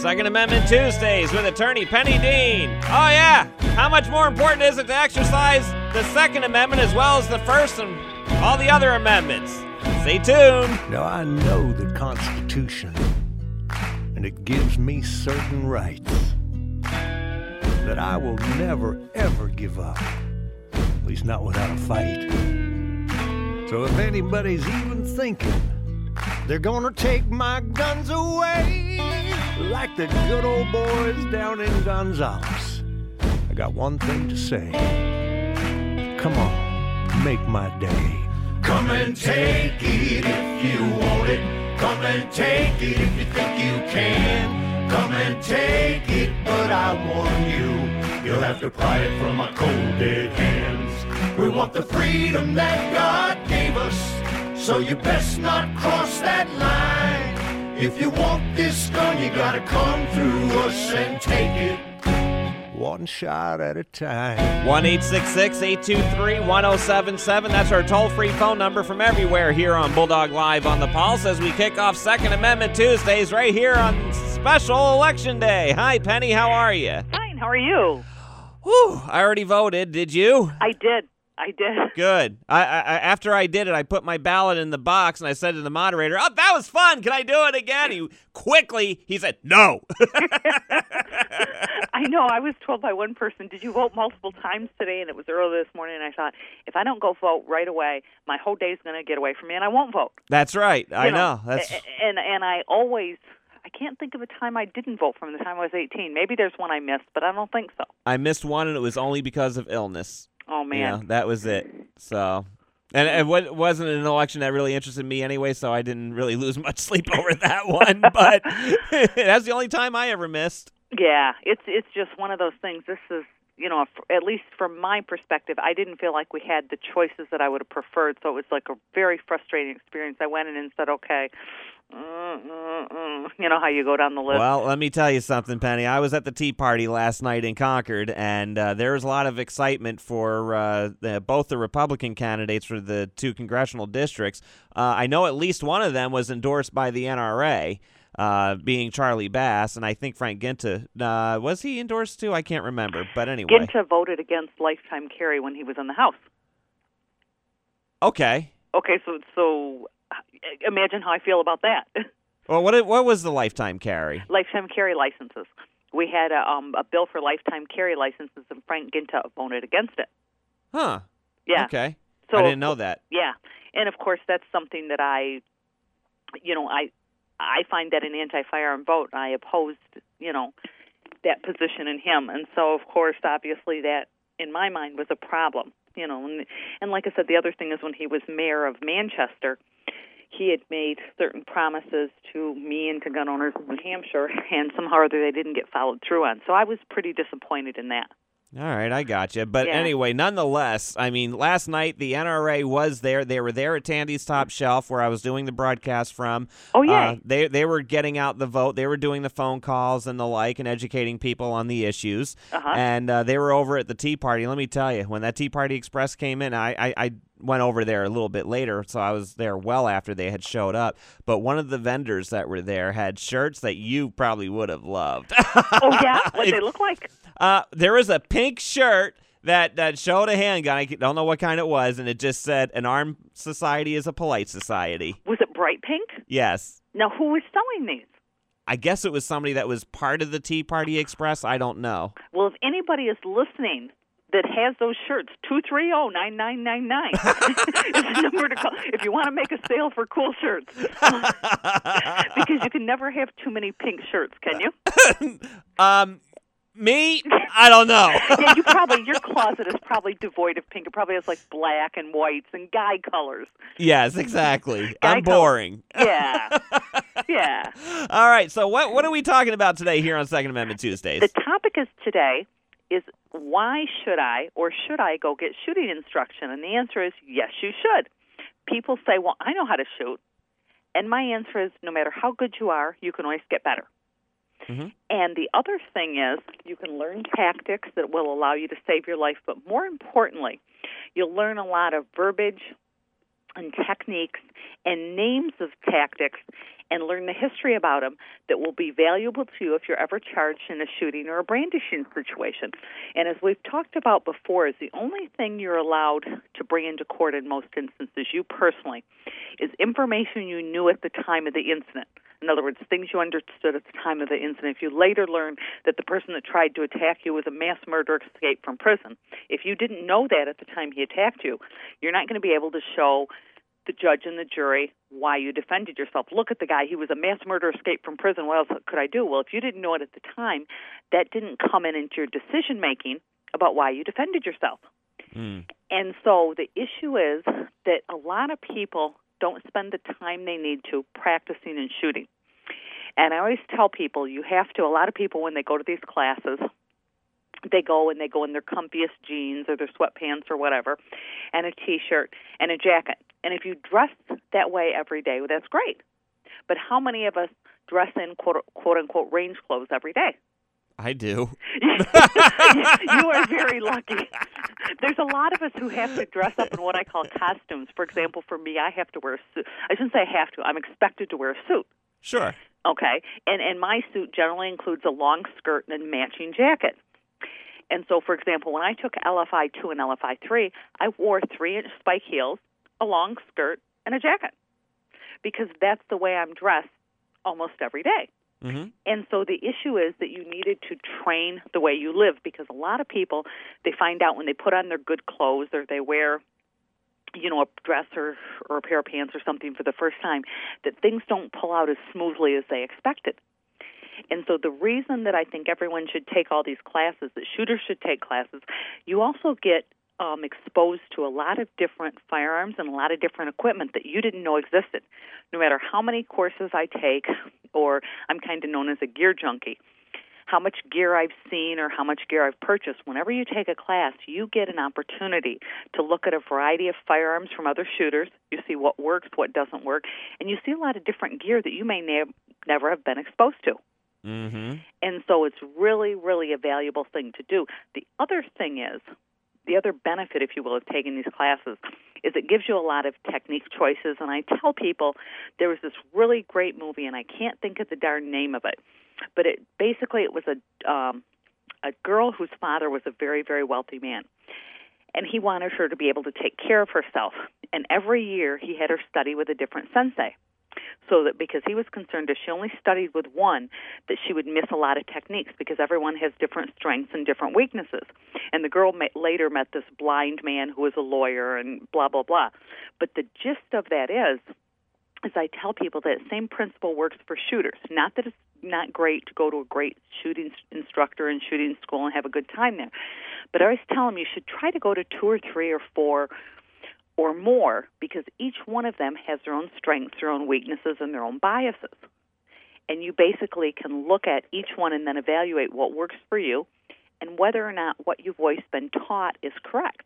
Second Amendment Tuesdays with attorney Penny Dean. Oh yeah, how much more important is it to exercise the Second Amendment as well as the First and all the other amendments? Stay tuned. Now I know the Constitution, and it gives me certain rights that I will never, ever give up. At least not without a fight. So if anybody's even thinking they're gonna take my guns away like the good old boys down in Gonzales, I got one thing to say. Come on, make my day. Come and take it if you want it. Come and take it if you think you can. Come and take it, but I warn you, you'll have to pry it from my cold dead hands. We want the freedom that God gave us, so you best not cross that line. If you want this gun, you gotta come through us and take it. One shot at a time. 1-866-823-1077. That's our toll-free phone number from everywhere here on Bulldog Live on the Pulse as we kick off Second Amendment Tuesdays right here on special Election Day. Hi, Penny. How are you? Fine. How are you? Whew, I already voted. Did you? I did. Good. I after I did it, I put my ballot in the box, and I said to the moderator, "Oh, that was fun. Can I do it again?" He said, "No." I know. I was told by one person, "Did you vote multiple times today?" And it was early this morning, and I thought, if I don't go vote right away, my whole day's going to get away from me, and I won't vote. That's right. I know. And I always... I can't think of a time I didn't vote from the time I was 18. Maybe there's one I missed, but I don't think so. I missed one, and it was only because of illness. Oh, man. Yeah, that was it. So, and it wasn't an election that really interested me anyway, so I didn't really lose much sleep over that one. But that's the only time I ever missed. Yeah, it's just one of those things. This is, at least from my perspective, I didn't feel like we had the choices that I would have preferred, so it was like a very frustrating experience. I went in and said, okay, you know how you go down the list. Well, let me tell you something, Penny. I was at the Tea Party last night in Concord, and there was a lot of excitement for both the Republican candidates for the two congressional districts. I know at least one of them was endorsed by the NRA, being Charlie Bass, and I think Frank Ginta, was he endorsed too? I can't remember, but anyway. Ginta voted against lifetime carry when he was in the House. Okay, so imagine how I feel about that. Well, what was the lifetime carry? Lifetime carry licenses. We had a bill for lifetime carry licenses, and Frank Ginta voted against it. Huh. Yeah. Okay. So, I didn't know that. Yeah. And, of course, that's something that I find that an anti-firearm vote. I opposed, that position in him. And so, of course, obviously that, in my mind, was a problem. And like I said, the other thing is when he was mayor of Manchester, he had made certain promises to me and to gun owners in New Hampshire, and somehow or other they didn't get followed through on. So I was pretty disappointed in that. All right, I got you. But yeah. Anyway, nonetheless, I mean, last night the NRA was there. They were there at Tandy's Top Shelf where I was doing the broadcast from. Oh, yeah. They were getting out the vote. They were doing the phone calls and the like and educating people on the issues. Uh-huh. And they were over at the Tea Party. Let me tell you, when that Tea Party Express came in, I went over there a little bit later, so I was there well after they had showed up. But one of the vendors that were there had shirts that you probably would have loved. Oh, yeah? What they look like? There was a pink shirt that showed a handgun. I don't know what kind it was, and it just said, "An armed society is a polite society." Was it bright pink? Yes. Now, who was selling these? I guess it was somebody that was part of the Tea Party Express. I don't know. Well, if anybody is listening that has those shirts, 230-9999 is the number to call if you want to make a sale for cool shirts. Because you can never have too many pink shirts, can you? Me? I don't know. Yeah, your closet is probably devoid of pink. It probably has like black and whites and guy colors. Yes, exactly. Guy I'm boring. Yeah. Yeah. All right, so what are we talking about today here on Second Amendment Tuesdays? The topic today is why should I or should I go get shooting instruction? And the answer is yes, you should. People say, well, I know how to shoot. And my answer is no matter how good you are, you can always get better. Mm-hmm. And the other thing is you can learn tactics that will allow you to save your life, but more importantly, you'll learn a lot of verbiage and techniques and names of tactics and learn the history about them that will be valuable to you if you're ever charged in a shooting or a brandishing situation. And as we've talked about before, is the only thing you're allowed to bring into court in most instances, you personally, is information you knew at the time of the incident. In other words, things you understood at the time of the incident. If you later learn that the person that tried to attack you was a mass murderer escaped from prison, if you didn't know that at the time he attacked you, you're not going to be able to show the judge and the jury why you defended yourself. Look at the guy. He was a mass murderer escaped from prison. What else could I do? Well, if you didn't know it at the time, that didn't come into your decision-making about why you defended yourself. And so the issue is that a lot of people don't spend the time they need to practicing and shooting. And I always tell people you have to. A lot of people, when they go to these classes, they go in their comfiest jeans or their sweatpants or whatever, and a T-shirt and a jacket. And if you dress that way every day, well, that's great. But how many of us dress in quote-unquote range clothes every day? I do. You are very lucky. There's a lot of us who have to dress up in what I call costumes. For example, for me, I have to wear a suit. I shouldn't say I have to. I'm expected to wear a suit. Sure. Okay. And my suit generally includes a long skirt and a matching jacket. And so, for example, when I took LFI 2 and LFI 3, I wore 3-inch spike heels, a long skirt, and a jacket because that's the way I'm dressed almost every day. Mm-hmm. And so the issue is that you needed to train the way you live because a lot of people, they find out when they put on their good clothes or they wear, a dress or a pair of pants or something for the first time, that things don't pull out as smoothly as they expected. And so the reason that I think everyone should take all these classes, that shooters should take classes, you also get exposed to a lot of different firearms and a lot of different equipment that you didn't know existed. No matter how many courses I take, or I'm kind of known as a gear junkie, how much gear I've seen or how much gear I've purchased, whenever you take a class, you get an opportunity to look at a variety of firearms from other shooters. You see what works, what doesn't work, and you see a lot of different gear that you may never have been exposed to. Mm-hmm. And so it's really, really a valuable thing to do. The other thing is, the other benefit, if you will, of taking these classes is it gives you a lot of technique choices. And I tell people there was this really great movie, and I can't think of the darn name of it, but it was a girl whose father was a very, very wealthy man. And he wanted her to be able to take care of herself. And every year he had her study with a different sensei. So that because he was concerned if she only studied with one, that she would miss a lot of techniques because everyone has different strengths and different weaknesses. And the girl later met this blind man who was a lawyer and blah, blah, blah. But the gist of that is I tell people that same principle works for shooters. Not that it's not great to go to a great shooting instructor and shooting school and have a good time there. But I always tell them you should try to go to 2 or 3 or 4 or more, because each one of them has their own strengths, their own weaknesses, and their own biases. And you basically can look at each one and then evaluate what works for you and whether or not what you've always been taught is correct.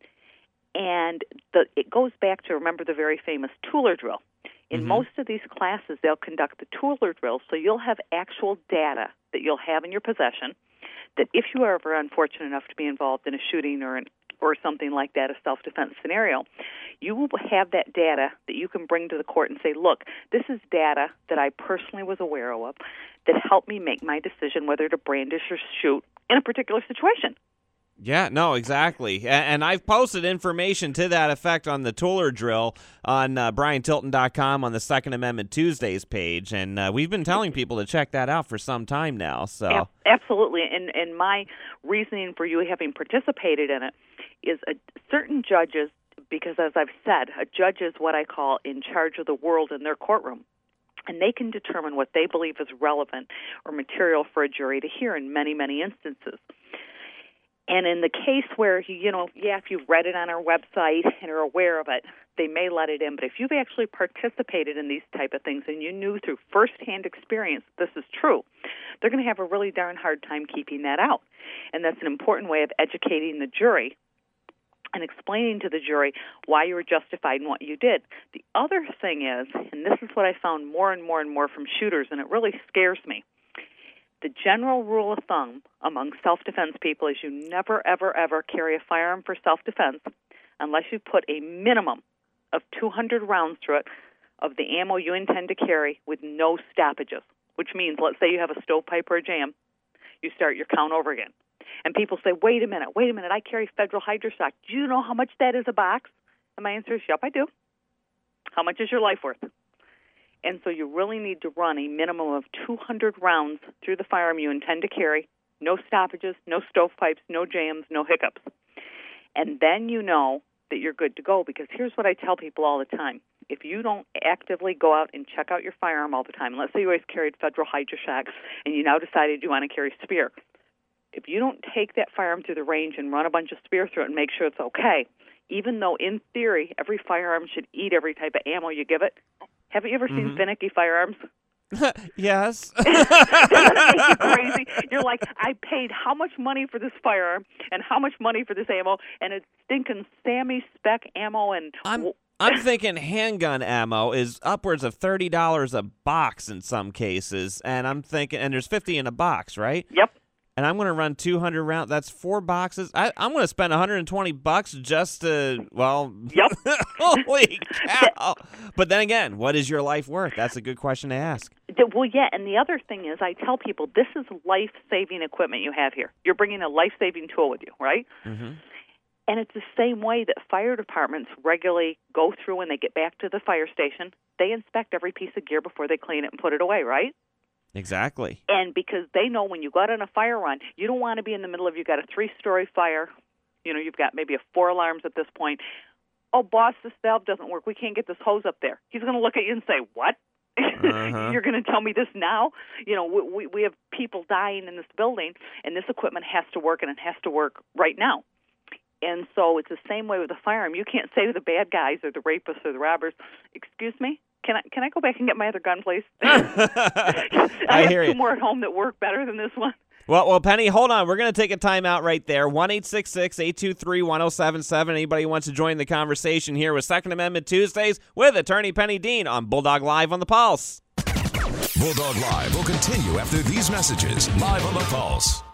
And it goes back to, remember, the very famous Tooler drill. In most of these classes, they'll conduct the Tooler drill, so you'll have actual data that you'll have in your possession that if you are ever unfortunate enough to be involved in a shooting or something like that, a self-defense scenario, you will have that data that you can bring to the court and say, look, this is data that I personally was aware of that helped me make my decision whether to brandish or shoot in a particular situation. Yeah, no, exactly. And I've posted information to that effect on the Tooler drill on BrianTilton.com on the Second Amendment Tuesdays page. And we've been telling people to check that out for some time now. So absolutely. And my reasoning for you having participated in it is certain judges, because as I've said, a judge is what I call in charge of the world in their courtroom. And they can determine what they believe is relevant or material for a jury to hear in many, many instances. And in the case where, if you've read it on our website and are aware of it, they may let it in. But if you've actually participated in these type of things and you knew through firsthand experience this is true, they're going to have a really darn hard time keeping that out. And that's an important way of educating the jury and explaining to the jury why you were justified in what you did. The other thing is, and this is what I found more and more and more from shooters, and it really scares me, the general rule of thumb among self-defense people is you never, ever, ever carry a firearm for self-defense unless you put a minimum of 200 rounds through it of the ammo you intend to carry with no stoppages, which means, let's say you have a stovepipe or a jam, you start your count over again. And people say, wait a minute, I carry Federal Hydrostock. Do you know how much that is a box? And my answer is, yep, I do. How much is your life worth? And so you really need to run a minimum of 200 rounds through the firearm you intend to carry, no stoppages, no stovepipes, no jams, no hiccups. And then you know that you're good to go, because here's what I tell people all the time. If you don't actively go out and check out your firearm all the time, let's say you always carried Federal Hydrostock and you now decided you want to carry Speer. If you don't take that firearm through the range and run a bunch of Speer through it and make sure it's okay, even though in theory every firearm should eat every type of ammo you give it, have you ever seen finicky firearms? Yes. Doesn't make you crazy? You're like, I paid how much money for this firearm and how much money for this ammo, and it's stinking Sammy spec ammo. And I'm thinking handgun ammo is upwards of $30 a box in some cases, and I'm thinking, and there's 50 in a box, right? Yep. And I'm going to run 200 rounds. That's 4 boxes. I'm going to spend $120 just to, well, Yep. Holy cow. But then again, what is your life worth? That's a good question to ask. Well, yeah, and the other thing is I tell people this is life-saving equipment you have here. You're bringing a life-saving tool with you, right? Mm-hmm. And it's the same way that fire departments regularly go through when they get back to the fire station. They inspect every piece of gear before they clean it and put it away, right? Exactly. And because they know when you go out on a fire run, you don't want to be in the middle of, you've got a 3-story fire, you've got maybe 4 alarms at this point. Oh, boss, this valve doesn't work. We can't get this hose up there. He's going to look at you and say, what? Uh-huh. You're going to tell me this now? We have people dying in this building, and this equipment has to work, and it has to work right now. And so it's the same way with the firearm. You can't say to the bad guys or the rapists or the robbers, excuse me, can I go back and get my other gun, please? I hear have 2 you. more at home that work better than this one. Well, Penny, hold on. We're going to take a timeout right there. 1-866-823-1077. Anybody who wants to join the conversation here with Second Amendment Tuesdays with Attorney Penny Dean on Bulldog Live on the Pulse. Bulldog Live will continue after these messages. Live on the Pulse.